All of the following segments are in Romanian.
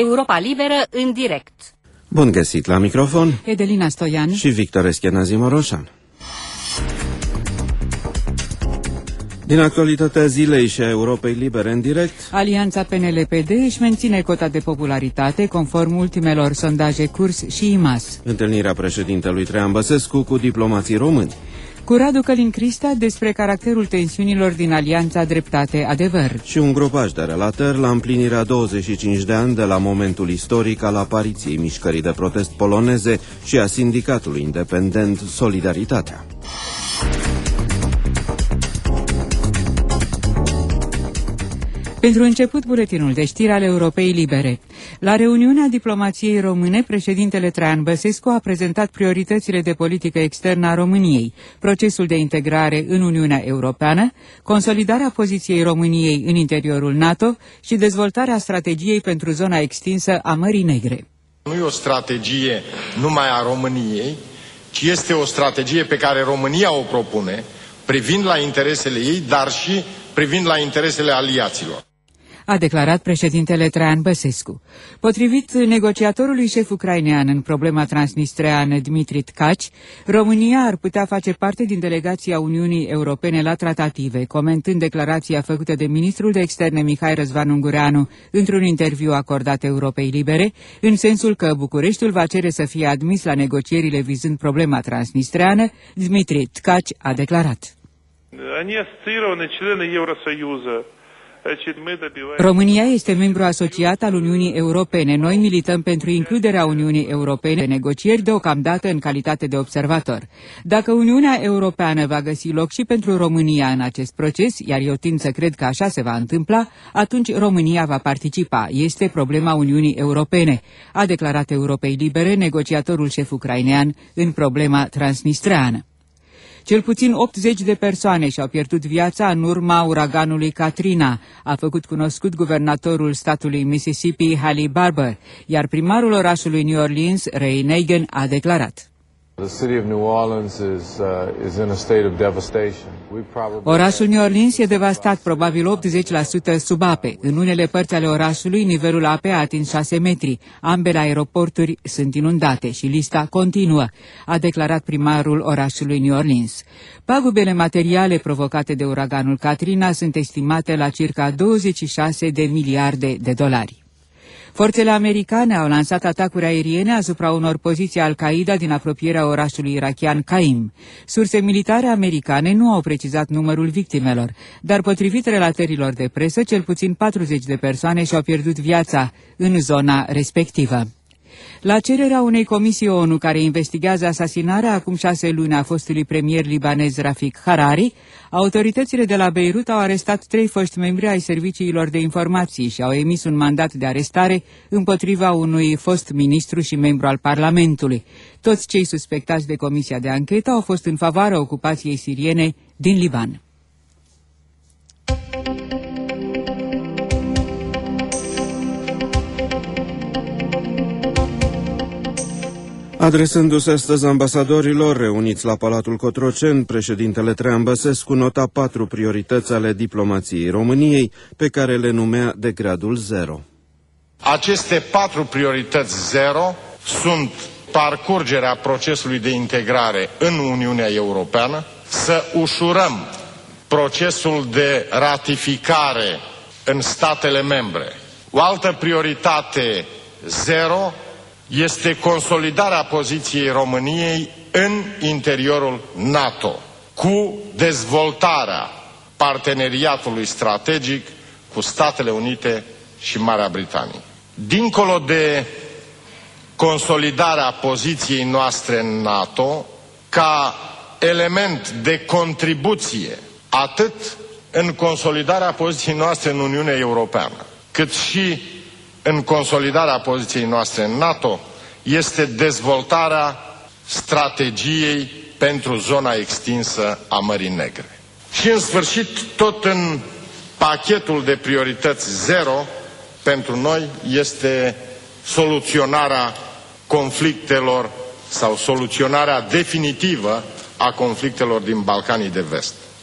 Europa Liberă în direct. Bun găsit la microfon, Edelina Stoian și Victor Eschenazi Moroșan. Din actualitatea zilei și a Europei Libere în direct, Alianța PNL-PD își menține cota de popularitate conform ultimelor sondaje Curs și IMAS. întâlnirea președintelui Traian Băsescu cu diplomații români. Cu Radu Călin Crista despre caracterul tensiunilor din Alianța Dreptate-Adevăr. Și un grupaj de relatări la împlinirea 25 de ani de la momentul istoric al apariției mișcării de protest poloneze și a sindicatului independent Solidaritatea. Pentru început, buletinul de știri ale Europei Libere. La reuniunea diplomației române, președintele Traian Băsescu a prezentat prioritățile de politică externă a României, procesul de integrare în Uniunea Europeană, consolidarea poziției României în interiorul NATO și dezvoltarea strategiei pentru zona extinsă a Mării Negre. Nu e o strategie numai a României, ci este o strategie pe care România o propune, privind la interesele ei, dar și privind la interesele aliaților, a declarat președintele Traian Băsescu. Potrivit negociatorului șef ucrainean în problema transnistreană Dmitri Tkaci, România ar putea face parte din delegația Uniunii Europene la tratative, comentând declarația făcută de ministrul de externe Mihai Răzvan Ungureanu într-un interviu acordat Europei Libere, în sensul că Bucureștiul va cere să fie admis la negocierile vizând problema transnistreană. Dmitri Tkaci a declarat: România este membru asociat al Uniunii Europene. Noi milităm pentru includerea Uniunii Europene în negocieri deocamdată în calitate de observator. Dacă Uniunea Europeană va găsi loc și pentru România în acest proces, iar eu tind să cred că așa se va întâmpla, atunci România va participa. Este problema Uniunii Europene, a declarat Europei Libere negociatorul șef ucrainean în problema transnistreană. Cel puțin 80 de persoane și-au pierdut viața în urma uraganului Katrina, a făcut cunoscut guvernatorul statului Mississippi, Haley Barbour, iar primarul orașului New Orleans, Ray Nagin, a declarat: Orașul New Orleans e devastat, probabil 80% sub ape. În unele părți ale orașului, nivelul apei a atins 6 metri. Ambele aeroporturi sunt inundate și lista continuă, a declarat primarul orașului New Orleans. Pagubele materiale provocate de uraganul Katrina sunt estimate la circa 26 de miliarde de dolari. Forțele americane au lansat atacuri aeriene asupra unor poziții Al-Qaeda din apropierea orașului irachian Qaim. Surse militare americane nu au precizat numărul victimelor, dar potrivit relatărilor de presă, cel puțin 40 de persoane și-au pierdut viața în zona respectivă. La cererea unei comisii ONU care investigează asasinarea acum 6 luni a fostului premier libanez Rafik Harari, autoritățile de la Beirut au arestat 3 foști membri ai serviciilor de informații și au emis un mandat de arestare împotriva unui fost ministru și membru al Parlamentului. Toți cei suspectați de comisia de anchetă au fost în favoarea ocupației siriene din Liban. Adresându-se astăzi ambasadorilor reuniți la Palatul Cotroceni, președintele Traian Băsescu nota 4 priorități ale diplomației României, pe care le numea de gradul 0. Aceste 4 priorități 0 sunt parcurgerea procesului de integrare în Uniunea Europeană, să ușurăm procesul de ratificare în statele membre. O altă prioritate 0 este consolidarea poziției României în interiorul NATO, cu dezvoltarea parteneriatului strategic cu Statele Unite și Marea Britanie. Dincolo de consolidarea poziției noastre în NATO, ca element de contribuție atât în consolidarea poziției noastre în Uniunea Europeană, cât și în consolidarea poziției noastre în NATO, este dezvoltarea strategiei pentru zona extinsă a Mării Negre. Și în sfârșit, tot în pachetul de priorități 0, pentru noi este soluționarea conflictelor sau soluționarea definitivă a conflictelor din Balcanii de Vest.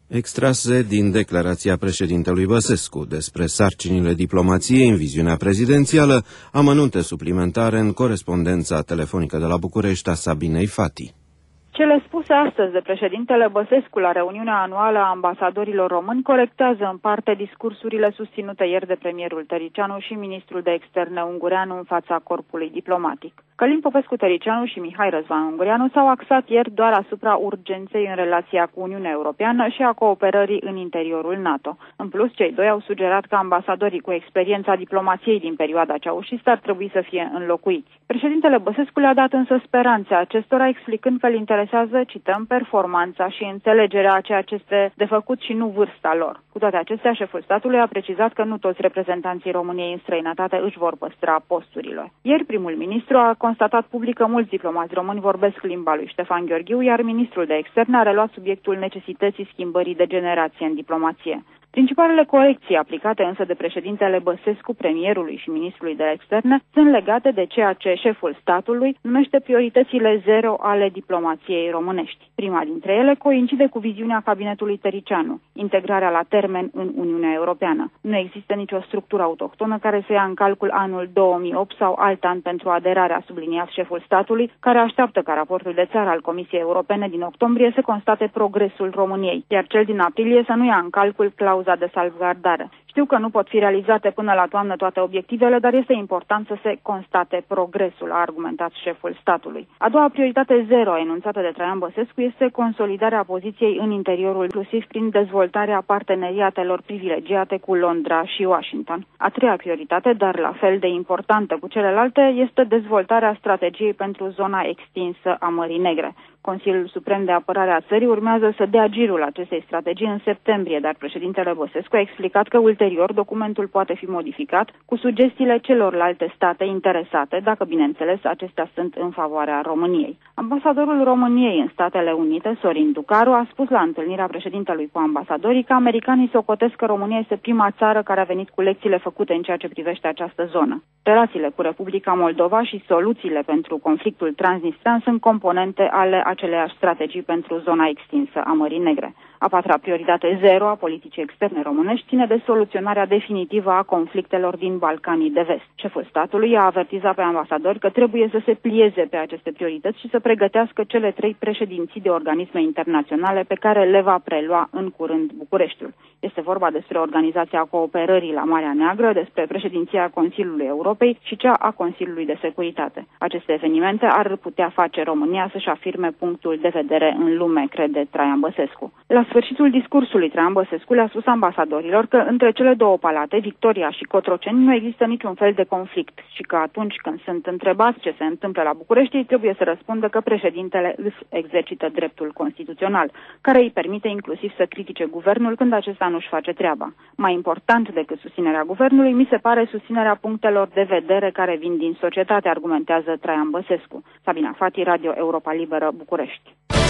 Extrase din declarația președintelui Băsescu despre sarcinile diplomației în viziunea prezidențială, amănunte suplimentare în corespondența telefonică de la București a Sabinei Fati. Cele spuse astăzi de președintele Băsescu la reuniunea anuală a ambasadorilor români corectează în parte discursurile susținute ieri de premierul Tăricianu și ministrul de externe Ungureanu în fața corpului diplomatic. Călin Popescu-Tăricianu și Mihai Răzvan Ungureanu s-au axat ieri doar asupra urgenței în relația cu Uniunea Europeană și a cooperării în interiorul NATO. În plus, cei doi au sugerat că ambasadorii cu experiența diplomației din perioada ceaușistă ar trebui să fie înlocuiți. Președintele Băsescu le-a dat însă speranțe acestora, explicând că îl interesează, cităm, performanța și înțelegerea a ceea ce este de făcut și nu vârsta lor. Cu toate acestea, șeful statului a precizat că nu toți reprezentanții României în străinătate își vor păstra posturile. Ieri, primul ministru a constatat public că mulți diplomați români vorbesc limba lui Ștefan Gheorghiu, iar ministrul de externe a reluat subiectul necesității schimbării de generație în diplomație. Principalele corecții aplicate însă de președintele Băsescu, premierului și ministrului de externe sunt legate de ceea ce șeful statului numește prioritățile zero ale diplomației românești. Prima dintre ele coincide cu viziunea cabinetului Tăricianu, integrarea la termen în Uniunea Europeană. Nu există nicio structură autohtonă care să ia în calcul anul 2008 sau alt an pentru aderarea, subliniat șeful statului, care așteaptă ca raportul de țară al Comisiei Europene din octombrie să constate progresul României, iar cel din aprilie să nu ia în calcul clauza de salvgardare. Știu că nu pot fi realizate până la toamnă toate obiectivele, dar este important să se constate progresul, a argumentat șeful statului. A doua prioritate zero enunțată de Traian Băsescu este consolidarea poziției în interiorul, inclusiv prin dezvoltarea parteneriatelor privilegiate cu Londra și Washington. A treia prioritate, dar la fel de importantă cu celelalte, este dezvoltarea strategiei pentru zona extinsă a Mării Negre. Consiliul Suprem de Apărare a țării urmează să dea girul acestei strategii în septembrie, dar președintele Băsescu a explicat că ulterior documentul poate fi modificat cu sugestiile celorlalte state interesate, dacă, bineînțeles, acestea sunt în favoarea României. Ambasadorul României în Statele Unite, Sorin Ducaru, a spus la întâlnirea președintelui cu ambasadorii că americanii socotesc că România este prima țară care a venit cu lecțiile făcute în ceea ce privește această zonă. Relațiile cu Republica Moldova și soluțiile pentru conflictul transnistran sunt componente ale aceleași strategii pentru zona extinsă a Mării Negre. A patra prioritate zero a politicii externe românești ține de soluționarea definitivă a conflictelor din Balcanii de Vest. Șeful statului a avertizat pe ambasadori că trebuie să se plieze pe aceste priorități și să pregătească cele 3 președinții de organisme internaționale pe care le va prelua în curând Bucureștiul. Este vorba despre Organizația Cooperării la Marea Neagră, despre președinția Consiliului Europei și cea a Consiliului de Securitate. Aceste evenimente ar putea face România să-și afirme punctul de vedere în lume, crede Traian Băsescu. La sfârșitul discursului, Traian Băsescu le-a spus ambasadorilor că între cele două palate, Victoria și Cotroceni, nu există niciun fel de conflict și că atunci când sunt întrebați ce se întâmplă la București, ei trebuie să răspundă că președintele își exercită dreptul constituțional, care îi permite inclusiv să critique guvernul când acesta nu-și face treaba. Mai important decât susținerea guvernului, mi se pare susținerea punctelor de vedere care vin din societate, argumentează Traian Băsescu. Sabina Fati, Radio Europa Liberă, București.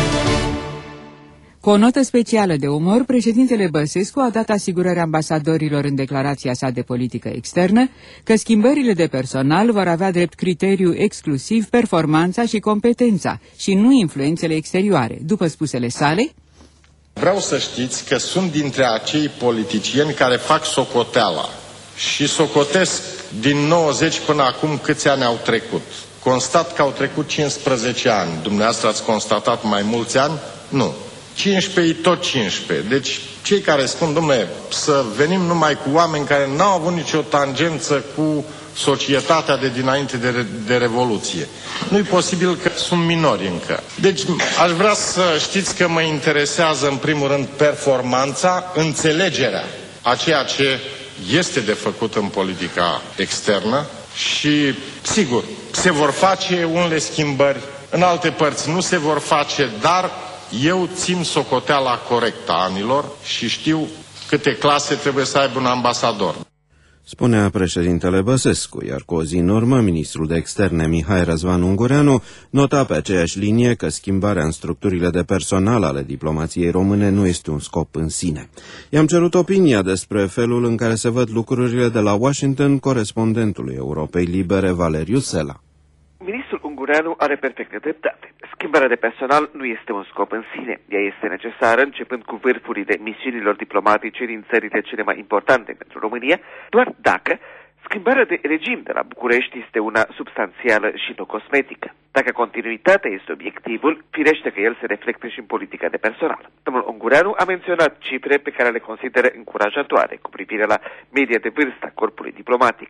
Cu o notă specială de umor, președintele Băsescu a dat asigurări ambasadorilor în declarația sa de politică externă că schimbările de personal vor avea drept criteriu exclusiv performanța și competența și nu influențele exterioare. După spusele sale, vreau să știți că sunt dintre acei politicieni care fac socoteala și socotesc din 90 până acum câți ani au trecut. Constat că au trecut 15 ani. Dumneavoastră ați constatat mai mulți ani? Nu. 15 tot 15. Deci cei care spun, dom'le, să venim numai cu oameni care n-au avut nicio tangență cu societatea de dinainte de Revoluție. Nu-i posibil că sunt minori încă. Deci aș vrea să știți că mă interesează în primul rând performanța, înțelegerea a ceea ce este de făcut în politica externă și, sigur, se vor face unele schimbări, în alte părți nu se vor face, dar eu țin socoteala corectă a anilor și știu câte clase trebuie să aibă un ambasador. Spunea președintele Băsescu, iar cu o zi în urmă, ministrul de externe Mihai Răzvan Ungureanu nota pe aceeași linie că schimbarea în structurile de personal ale diplomației române nu este un scop în sine. I-am cerut opinia despre felul în care se văd lucrurile de la Washington corespondentului Europei Libere Valeriu Sela. Ministrul Ungureanu are perfectă dreptate. Schimbarea de personal nu este un scop în sine. Ea este necesară începând cu vârfurile misiunilor diplomatice din țările cele mai importante pentru România, doar dacă schimbarea de regim de la București este una substanțială și nu cosmetică. Dacă continuitatea este obiectivul, firește că el se reflectă și în politica de personal. Domnul Ungureanu a menționat cifre pe care le consideră încurajatoare cu privire la media de vârstă a corpului diplomatic,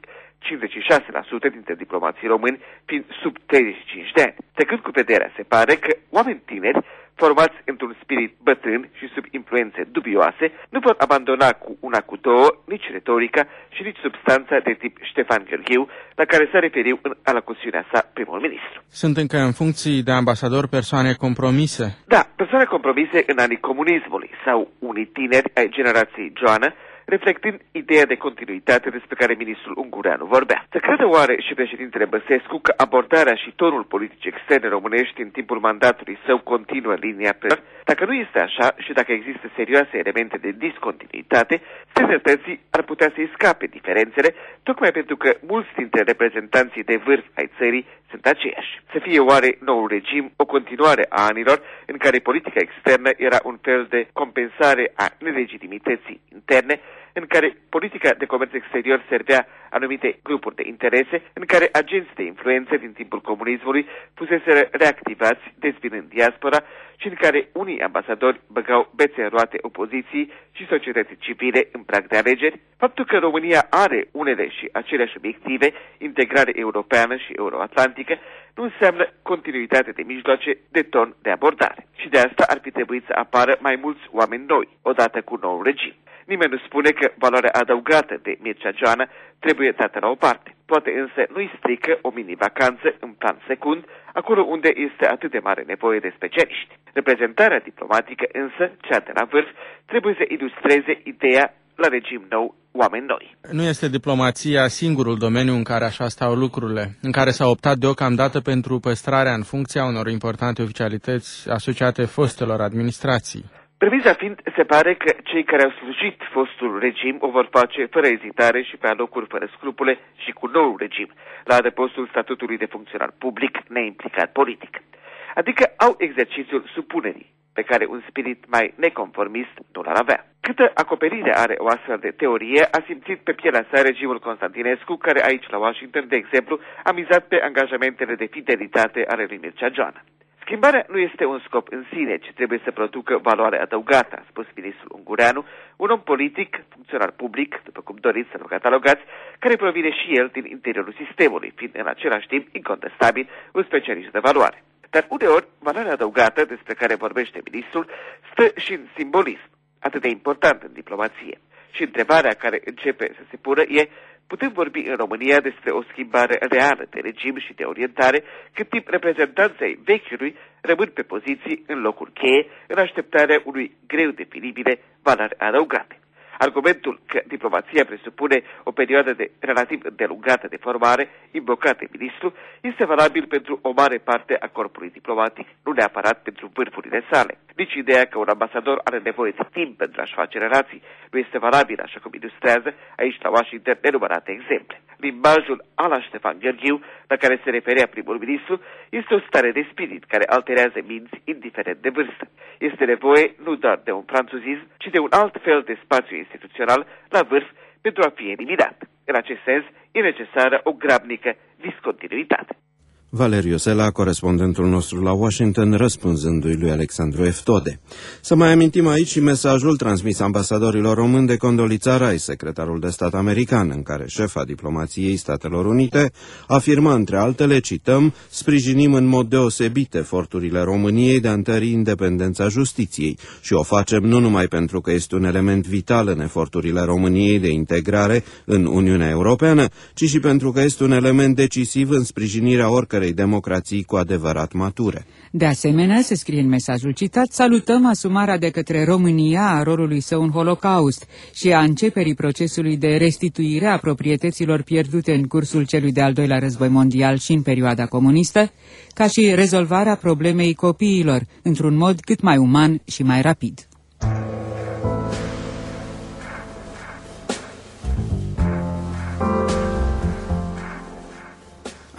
56% dintre diplomații români fiind sub 35 de ani. Trecând cu vederea, se pare că oameni tineri formați într-un spirit bătrân și sub influențe dubioase, nu pot abandona cu una cu două nici retorica și nici substanța de tip Ștefan Gheorghiu, la care s-a referit în alocuțiunea sa primul ministru. Sunt încă în funcții de ambasador persoane compromise? Da, persoane compromise în anii comunismului sau unii tineri ai generației Joană, reflectând ideea de continuitate despre care ministrul Ungureanu vorbea. Se crede oare și președintele Băsescu că abordarea și tonul politic externe românești în timpul mandatului său continuă linia pre. Dacă nu este așa și dacă există serioase elemente de discontinuitate, stătății ar putea să-i scape diferențele, tocmai pentru că mulți dintre reprezentanții de vârf ai țării sunt aceiași. Să fie oare noul regim o continuare a anilor în care politica externă era un fel de compensare a nelegitimității interne, în care politica de comerț exterior servea anumite grupuri de interese, în care agenți de influență din timpul comunismului fuseseră reactivați, dezbinând diaspora și în care unii ambasadori băgau bețe în roate opoziției și societății civile în prag de alegeri, faptul că România are unele și aceleași obiective, integrare europeană și euroatlantică, nu înseamnă continuitate de mijloace, de ton, de abordare. Și de asta ar fi trebuit să apară mai mulți oameni noi, odată cu noul regim. Nimeni nu spune că valoarea adăugată de Mircea Joană trebuie dată la o parte. Poate însă nu-i strică o mini-vacanță în plan secund, acolo unde este atât de mare nevoie de specialiști. Reprezentarea diplomatică însă, cea de la vârf, trebuie să ilustreze ideea la regim nou, oameni noi. Nu este diplomația singurul domeniu în care așa stau lucrurile, în care s-a optat deocamdată pentru păstrarea în funcția unor importante oficialități asociate fostelor administrații. Premisa fiind, se pare că cei care au slujit fostul regim o vor face fără ezitare și pe alocuri fără scrupule și cu noul regim, la adăpostul statutului de funcționar public neimplicat politic. Adică au exercițiul supunerii, pe care un spirit mai neconformist nu l-ar avea. Câtă acoperire are o astfel de teorie a simțit pe pielea sa regimul Constantinescu, care aici la Washington, de exemplu, a mizat pe angajamentele de fidelitate ale lui Mircea Joană. Schimbarea nu este un scop în sine, ci trebuie să producă valoare adăugată, a spus ministrul Ungureanu, un om politic, funcționar public, după cum doriți să-l catalogați, care provine și el din interiorul sistemului, fiind în același timp incontestabil un specialist de valoare. Dar uneori, valoarea adăugată despre care vorbește ministrul stă și în simbolism, atât de important în diplomație. Și întrebarea care începe să se pună e: putem vorbi în România despre o schimbare reală de regim și de orientare, cât timp reprezentanții vechiului rămân pe poziții în locuri cheie, în așteptarea unui greu definibile valori adăugate. Argumentul că diplomația presupune o perioadă de relativ îndelungată de formare, invocat de ministru, este valabil pentru o mare parte a corpului diplomatic, nu neapărat pentru vârfurile sale. Nici ideea că un ambasador are nevoie de timp pentru a-și face relații nu este valabil, așa cum ilustrează aici la Washington nenumărate exemple. Limbajul ala Ștefan Gheorghiu, la care se referea primul ministru, este o stare de spirit care alterează minți indiferent de vârstă. Este nevoie nu doar de un franțuzism, ci de un alt fel de spațiu instituțional la vârf pentru a fi eliminat. În acest sens, e necesară o grabnică discontinuitate. Valeriu Sela, corespondentul nostru la Washington, răspunzându-i lui Alexandru F. Tode. Să mai amintim aici și mesajul transmis ambasadorilor români de Condoleezza Rice, secretarul de stat american, în care șefa diplomației Statelor Unite afirmă, între altele, cităm, sprijinim în mod deosebit eforturile României de a întări independența justiției și o facem nu numai pentru că este un element vital în eforturile României de integrare în Uniunea Europeană, ci și pentru că este un element decisiv în sprijinirea oricărei democrații cu adevărat mature. De asemenea, se scrie în mesajul citat, salutăm asumarea de către România a rolului său în Holocaust și a începerii procesului de restituire a proprietăților pierdute în cursul celui de-al doilea război mondial și în perioada comunistă, ca și rezolvarea problemei copiilor într-un mod cât mai uman și mai rapid.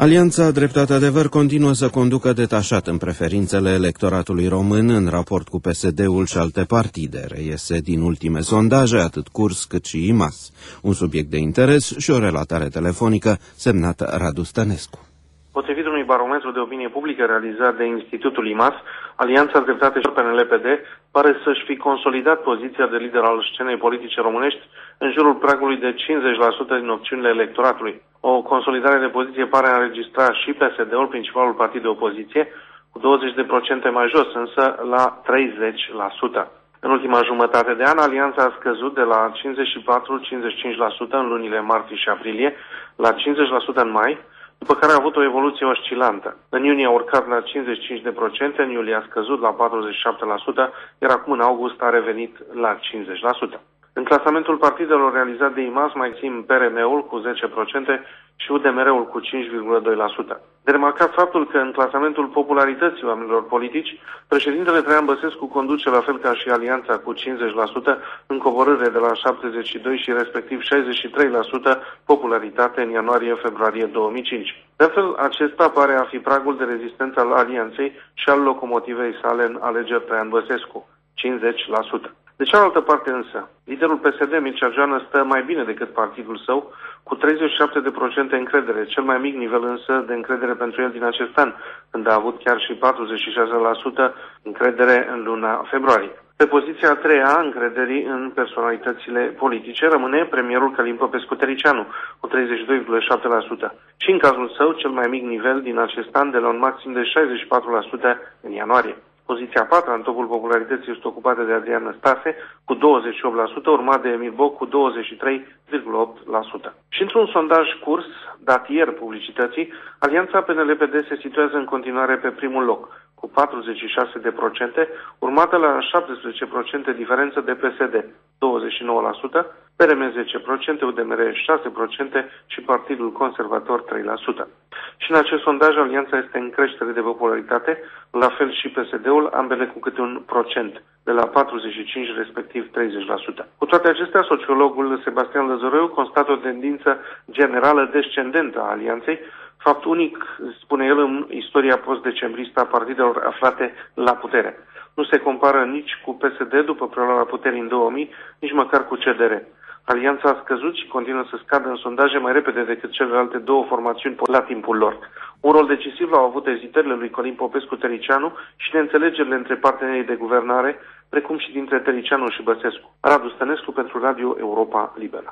Alianța Dreptate Adevăr continuă să conducă detașat în preferințele electoratului român în raport cu PSD-ul și alte partide, reiese din ultime sondaje, atât Curs cât și IMAS. Un subiect de interes și o relatare telefonică semnată Radu Stănescu. Potrivit unui barometru de opinie publică realizat de Institutul IMAS, Alianța Dreptate și PNL-PD pare să-și fi consolidat poziția de lider al scenei politice românești în jurul pragului de 50% din opțiunile electoratului. O consolidare de poziție pare a înregistra și PSD-ul, principalul partid de opoziție, cu 20% mai jos, însă la 30%. În ultima jumătate de an, alianța a scăzut de la 54-55% în lunile martie și aprilie la 50% în mai, după care a avut o evoluție oscilantă. În iunie a urcat la 55%, în iulie a scăzut la 47%, iar acum în august a revenit la 50%. În clasamentul partidelor realizat de IMAS mai țin PRM-ul cu 10% și UDMR-ul cu 5,2%. De remarcat faptul că în clasamentul popularității oamenilor politici, președintele Traian Băsescu conduce la fel ca și Alianța cu 50% în coborâre de la 72% și respectiv 63% popularitate în ianuarie-februarie 2005. De altfel, acesta pare a fi pragul de rezistență al Alianței și al locomotivei sale în alegeri Traian Băsescu, 50%. De cealaltă parte însă, liderul PSD, Mircea Joană, stă mai bine decât partidul său, cu 37% încredere, cel mai mic nivel însă de încredere pentru el din acest an, când a avut chiar și 46% încredere în luna februarie. Pe poziția a treia încrederii în personalitățile politice rămâne premierul Călin Popescu-Tăricianu, cu 32,7%. Și în cazul său, cel mai mic nivel din acest an, de la un maxim de 64% în ianuarie. Poziția a patra în topul popularității este ocupată de Adrian Năstase cu 28%, urmat de Emil Boc cu 23,8%. Și într-un sondaj Curs, dat ieri publicității, Alianța PNL-PD se situează în continuare pe primul loc, cu 46%, urmată la 17% diferență de PSD, 29%, PRM 10%, UDMR 6% și Partidul Conservator 3%. Și în acest sondaj Alianța este în creștere de popularitate, la fel și PSD-ul, ambele cu câte 1%, de la 45 respectiv 30%. Cu toate acestea, sociologul Sebastian Lăzăroiu constată o tendință generală descendentă a Alianței, fapt unic, spune el, în istoria post-decembristă a partidelor aflate la putere. Nu se compară nici cu PSD după preluarea puterii în 2000, nici măcar cu CDR. Alianța a scăzut și continuă să scadă în sondaje mai repede decât celelalte două formațiuni la timpul lor. Un rol decisiv l-au avut ezitările lui Călin Popescu-Tăricianu și neînțelegerile între partenerii de guvernare, precum și dintre Tăricianu și Băsescu. Radu Stănescu pentru Radio Europa Liberă.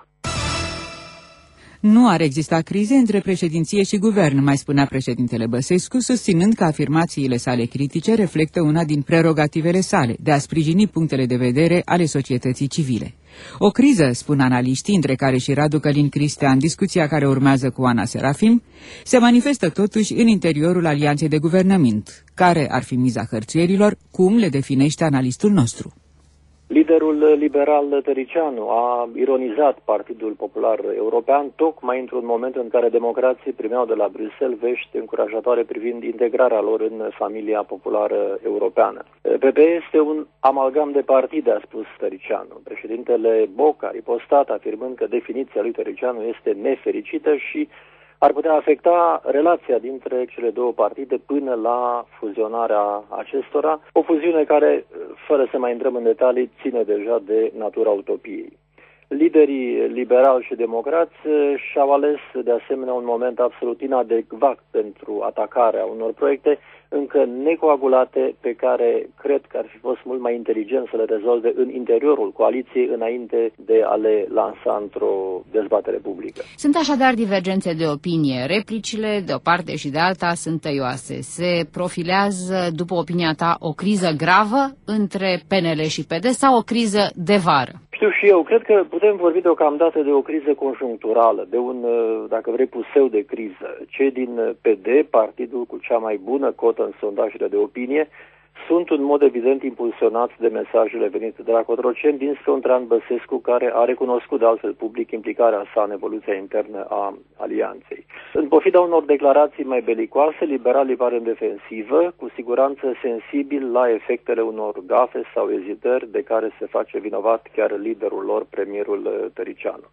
Nu ar exista crize între președinție și guvern, mai spunea președintele Băsescu, susținând că afirmațiile sale critice reflectă una din prerogativele sale, de a sprijini punctele de vedere ale societății civile. O criză, spun analiștii, între care și Radu Călin Cristian, discuția care urmează cu Ana Serafim, se manifestă totuși în interiorul alianței de guvernământ. Care ar fi miza hărțuierilor? Cum le definește analistul nostru? Liderul liberal Tăricianu a ironizat Partidul Popular European tocmai într-un moment în care democrații primeau de la Bruxelles vești încurajatoare privind integrarea lor în familia populară europeană. PPE este un amalgam de partide, a spus Tăricianu. Președintele Boc a ripostat afirmând că definiția lui Tăricianu este nefericită și ar putea afecta relația dintre cele două partide până la fuzionarea acestora, o fuziune care, fără să mai intrăm în detalii, ține deja de natura utopiei. Liderii liberali și democrați și-au ales de asemenea un moment absolut inadecvat pentru atacarea unor proiecte încă necoagulate, pe care cred că ar fi fost mult mai inteligent să le rezolve în interiorul coaliției înainte de a le lansa într-o dezbatere publică. Sunt așadar divergențe de opinie. Replicile de o parte și de alta sunt tăioase. Se profilează, după opinia ta, o criză gravă între PNL și PD sau o criză de vară? Știu și eu, cred că putem vorbi deocamdată de o criză conjuncturală, de un, dacă vrei, puseu de criză. Cei din PD, partidul cu cea mai bună cotă în sondajele de opinie, sunt în mod evident impulsionați de mesajele venite de la Cotroceni dinspre un Traian Băsescu care a recunoscut de altfel public implicarea sa în evoluția internă a alianței. În pofida unor declarații mai belicoase, liberalii par în defensivă, cu siguranță sensibil la efectele unor gafe sau ezitări de care se face vinovat chiar liderul lor, premierul Tăricianu.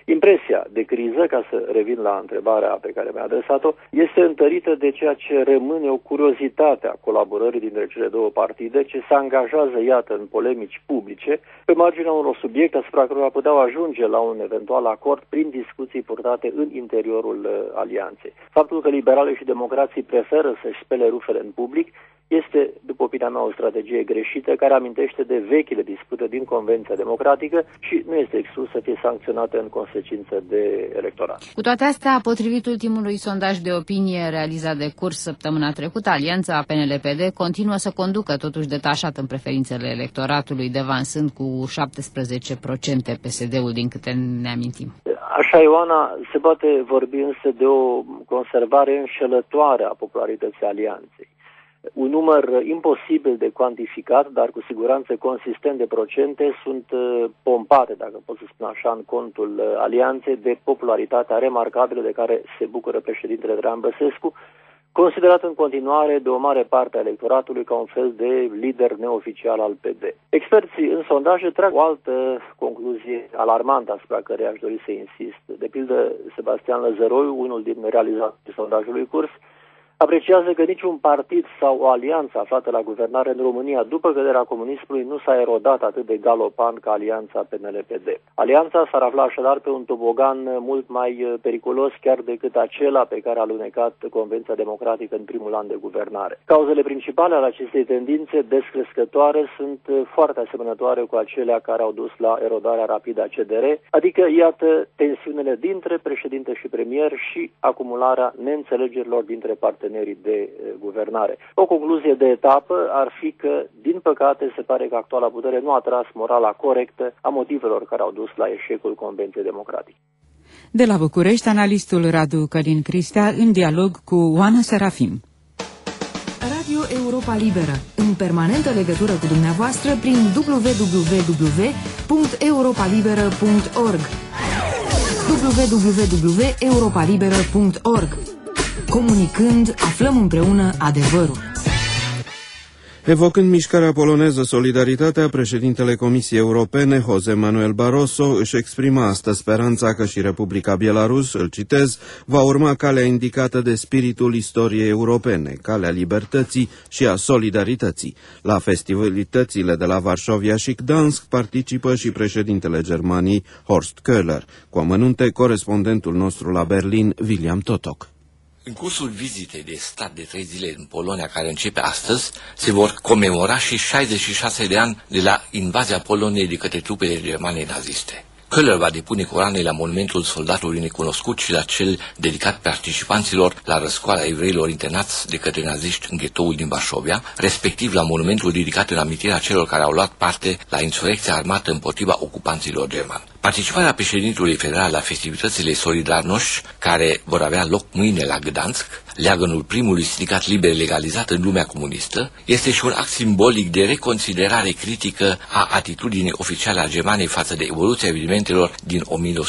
Impresia de criză, ca să revin la întrebarea pe care mi-a adresat-o, este întărită de ceea ce rămâne o curiozitate a colaborării dintre cele două partide, ce se angajează, iată, în polemici publice, pe marginea unor subiecte asupra cărora puteau ajunge la un eventual acord prin discuții purtate în interiorul alianței. Faptul că liberalii și democrații preferă să-și spele rufele în public este, după opinia mea, o strategie greșită care amintește de vechile dispute din Convenția Democratică și nu este exclus să fie sancționată în consecință de electorat. Cu toate astea, potrivit ultimului sondaj de opinie realizat de Curs săptămâna trecută, alianța PNL-PD continuă să conducă totuși detașat în preferințele electoratului, devansând cu 17% PSD-ul, din câte ne amintim. Așa, Ioana, se poate vorbi însă de o conservare înșelătoare a popularității alianței. Un număr imposibil de cuantificat, dar cu siguranță consistent de procente, sunt pompate, dacă pot să spun așa, în contul alianței de popularitatea remarcabilă de care se bucură președintele Traian Băsescu, considerat în continuare de o mare parte a electoratului ca un fel de lider neoficial al PD. Experții în sondaje trag o altă concluzie alarmantă asupra căreia aș dori să insist. De pildă, Sebastian Lăzăroiu, unul din realizatorii sondajului Curs, apreciază că niciun partid sau o alianță aflată la guvernare în România după căderea comunismului nu s-a erodat atât de galopan ca alianța PNL-PD. Alianța s-ar afla așadar pe un tobogan mult mai periculos chiar decât acela pe care a alunecat Convenția Democratică în primul an de guvernare. Cauzele principale ale acestei tendințe descrescătoare sunt foarte asemănătoare cu acelea care au dus la erodarea rapidă a CDR, adică, iată, tensiunile dintre președinte și premier și acumularea neînțelegerilor dintre partenerii de guvernare. O concluzie de etapă ar fi că, din păcate, se pare că actuala putere nu a tras morala corectă a motivelor care au dus la eșecul Convenției Democratice. De la București, analistul Radu Călin Cristea în dialog cu Oana Serafim. Radio Europa Liberă, în permanentă legătură cu dumneavoastră prin www.europalibera.org www.europalibera.org. Comunicând, aflăm împreună adevărul. Evocând mișcarea poloneză Solidaritatea, președintele Comisiei Europene, José Manuel Barroso, își exprima astăzi speranța că și Republica Belarus, îl citez, va urma calea indicată de spiritul istoriei europene, calea libertății și a solidarității. La festivalitățile de la Varșovia și Gdansk participă și președintele Germaniei, Horst Köhler. Cu amănunte, corespondentul nostru la Berlin, William Totok. În cursul vizitei de stat de 3 zile în Polonia, care începe astăzi, se vor comemora și 66 de ani de la invazia Poloniei de către trupele germane naziste. Köhler va depune coroanele la monumentul soldatului necunoscut și la cel dedicat participanților la răscoala evreilor internați de către naziști în ghetoul din Varșovia, respectiv la monumentul dedicat în amintirea celor care au luat parte la insurecția armată împotriva ocupanților germani. Participarea președintelui federal la festivitățile Solidarność, care vor avea loc mâine la Gdansk, leagănul primului sindicat liber legalizat în lumea comunistă, este și un act simbolic de reconsiderare critică a atitudinii oficiale a Germaniei față de evoluția evenimentelor din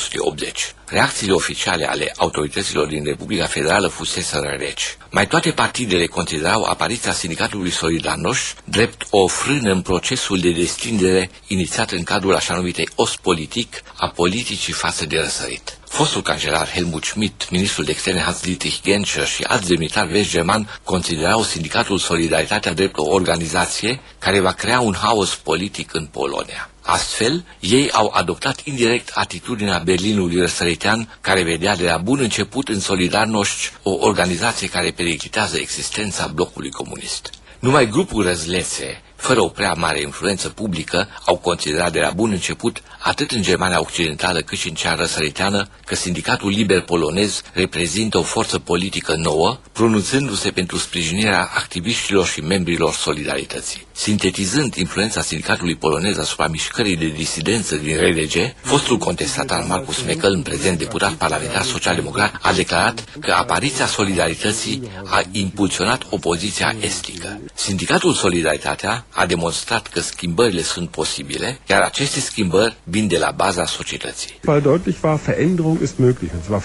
1980. Reacțiile oficiale ale autorităților din Republica Federală fuseseră reci. Mai toate partidele considerau apariția sindicatului Solidarność drept o frână în procesul de destindere inițiat în cadrul așa numitei Ostpolitik a politicii față de răsărit. Fostul cancelar Helmut Schmidt, ministrul de externe Hans-Dietrich Genscher și alți demnitari vest-germani considerau sindicatul Solidaritatea drept o organizație care va crea un haos politic în Polonia. Astfel, ei au adoptat indirect atitudinea Berlinului răsăritean, care vedea de la bun început în Solidarność o organizație care periclitează existența blocului comunist. Numai grupuri răzlețe, fără o prea mare influență publică, au considerat de la bun început, atât în Germania Occidentală cât și în cea răsăriteană, că sindicatul liber polonez reprezintă o forță politică nouă, pronunțându-se pentru sprijinirea activiștilor și membrilor Solidarității. Sintetizând influența sindicatului polonez asupra mișcării de disidență din RDG, fostul contestatar Markus Meckel, în prezent deputat parlamentar social-democrat, a declarat că apariția Solidarității a impulsionat opoziția estică. Sindicatul Solidaritatea a demonstrat că schimbările sunt posibile, iar aceste schimbări vin de la baza societății.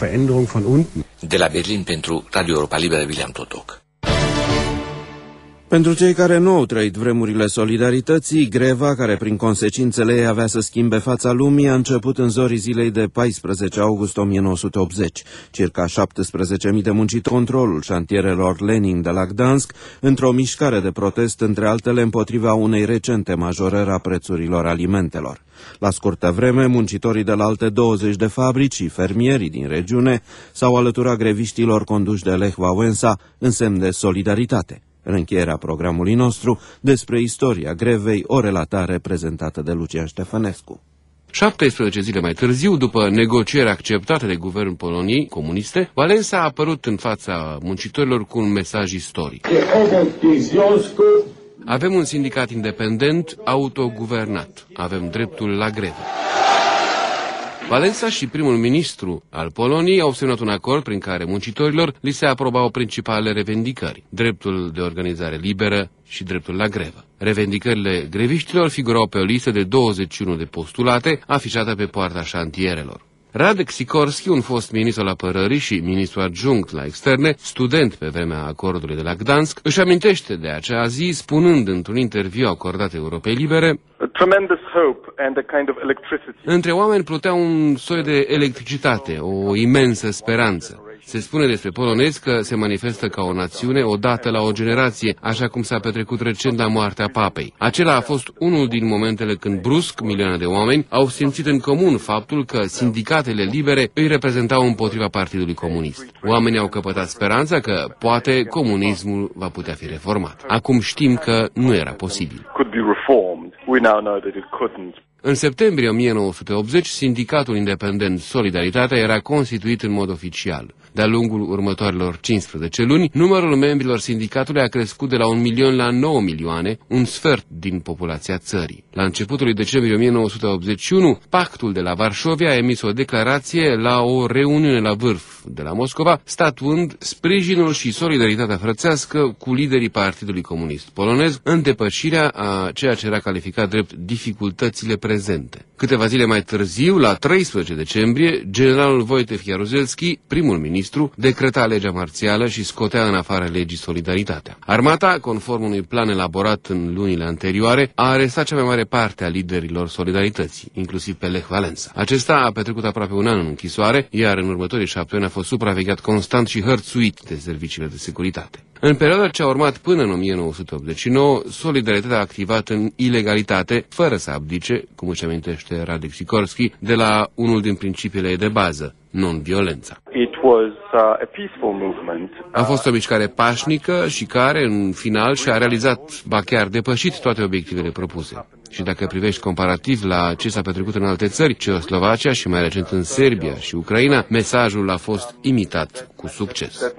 De la Berlin pentru Radio Europa Liberă, William Totok. Pentru cei care nu au trăit vremurile solidarității, greva, care prin consecințele ei avea să schimbe fața lumii, a început în zorii zilei de 14 august 1980. Circa 17.000 de muncitori controlul șantierelor Lenin de la Gdansk, într-o mișcare de protest, între altele, împotriva unei recente majorări a prețurilor alimentelor. La scurtă vreme, muncitorii de la alte 20 de fabrici și fermierii din regiune s-au alăturat greviștilor conduși de Lech Wałęsa în semn de solidaritate. În încheierea programului nostru, despre istoria grevei, o relatare prezentată de Lucian Ștefănescu. 17 zile mai târziu, după negocieri acceptate de guvernul Poloniei comuniste, Wałęsa a apărut în fața muncitorilor cu un mesaj istoric. Avem un sindicat independent, autoguvernat. Avem dreptul la grevă. Wałęsa și primul ministru al Poloniei au semnat un acord prin care muncitorilor li se aprobau principalele revendicări: dreptul de organizare liberă și dreptul la grevă. Revendicările greviștilor figurau pe o listă de 21 de postulate afișată pe poarta șantierelor. Radek Sikorski, un fost ministru al apărării și ministru adjunct la externe, student pe vremea acordului de la Gdansk, își amintește de acea zi, spunând într-un interviu acordat Europei Libere: între oameni plutea un soi de electricitate, o imensă speranță. Se spune despre polonezi că se manifestă ca o națiune odată la o generație, așa cum s-a petrecut recent la moartea papei. Acela a fost unul din momentele când brusc milioane de oameni au simțit în comun faptul că sindicatele libere îi reprezentau împotriva Partidului Comunist. Oamenii au căpătat speranța că poate comunismul va putea fi reformat. Acum știm că nu era posibil. În septembrie 1980, sindicatul independent Solidaritatea era constituit în mod oficial. De-a lungul următoarelor 15 luni, numărul membrilor sindicatului a crescut de la 1 milion la 9 milioane, un sfert din populația țării. La începutul lui decembrie 1981, Pactul de la Varșovia a emis o declarație la o reuniune la vârf de la Moscova, statuând sprijinul și solidaritatea frățească cu liderii Partidului Comunist polonez în depășirea a ceea ce era calificat drept dificultățile prezente. Câteva zile mai târziu, la 13 decembrie, generalul Wojciech Jaruzelski, primul ministru, decreta legea marțială și scotea în afară legii Solidaritatea. Armata, conform unui plan elaborat în lunile anterioare, a arestat cea mai mare parte a liderilor Solidarității, inclusiv pe Lech Wałęsa. Acesta a petrecut aproape un an în închisoare, iar în următorii 7 ani a fost supravegheat constant și hărțuit de serviciile de securitate. În perioada ce a urmat până în 1989, Solidaritatea a activat în ilegalitate, fără să abdice, cum își amintește Radek Sikorski, de la unul din principiile de bază, non-violența. A fost o mișcare pașnică și care, în final, și-a realizat, ba chiar depășit toate obiectivele propuse. Și dacă privești comparativ la ce s-a petrecut în alte țări, Ceoslovacia și mai recent în Serbia și Ucraina, mesajul a fost imitat cu succes.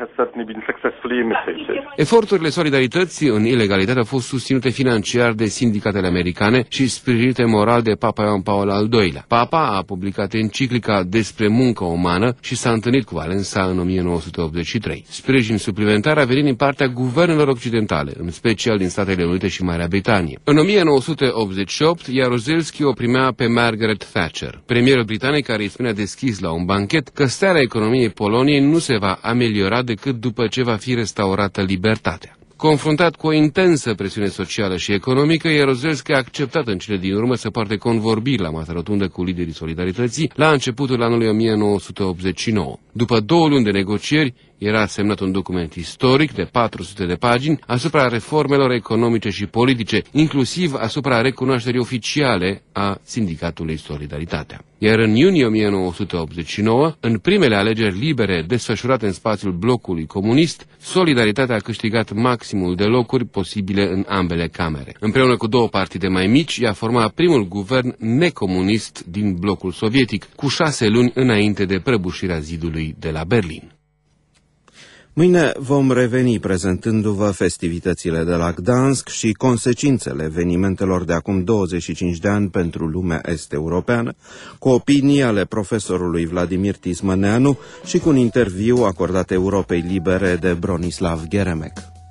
Eforturile Solidarității în ilegalitate au fost susținute financiar de sindicatele americane și sprijinite moral de Papa Ioan Paul al II-lea. Papa a publicat enciclica despre muncă umană și s-a întâlnit cu Wałęsa în 1983. Sprijin suplimentar a venit din partea guvernelor occidentale, în special din Statele Unite și Marea Britanie. În 1988, Jaruzelski o primea pe Margaret Thatcher, premierul britanic, care îi spunea deschis la un banchet că starea economiei Poloniei nu se va ameliora decât după ce va fi restaurată libertatea. Confruntat cu o intensă presiune socială și economică, Jaruzelski a acceptat în cele din urmă să poarte convorbiri la masa rotundă cu liderii Solidarității la începutul anului 1989. După 2 luni de negocieri, era semnat un document istoric de 400 de pagini asupra reformelor economice și politice, inclusiv asupra recunoașterii oficiale a Sindicatului Solidaritatea. Iar în iunie 1989, în primele alegeri libere desfășurate în spațiul blocului comunist, Solidaritatea a câștigat maximul de locuri posibile în ambele camere. Împreună cu 2 partide mai mici, ea forma primul guvern necomunist din blocul sovietic, cu 6 luni înainte de prăbușirea zidului de la Berlin. Mâine vom reveni prezentându-vă festivitățile de la Gdansk și consecințele evenimentelor de acum 25 de ani pentru lumea est-europeană, cu opinii ale profesorului Vladimir Tismăneanu și cu un interviu acordat Europei Libere de Bronislav Geremek.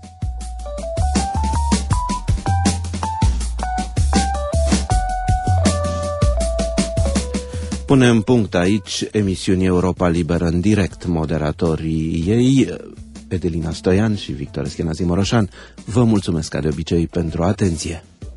Punem punct aici emisiunii Europa Liberă în direct. Moderatorii ei, Edelina Stoian și Victor Eschenazi Moroșan, vă mulțumesc ca de obicei pentru atenție.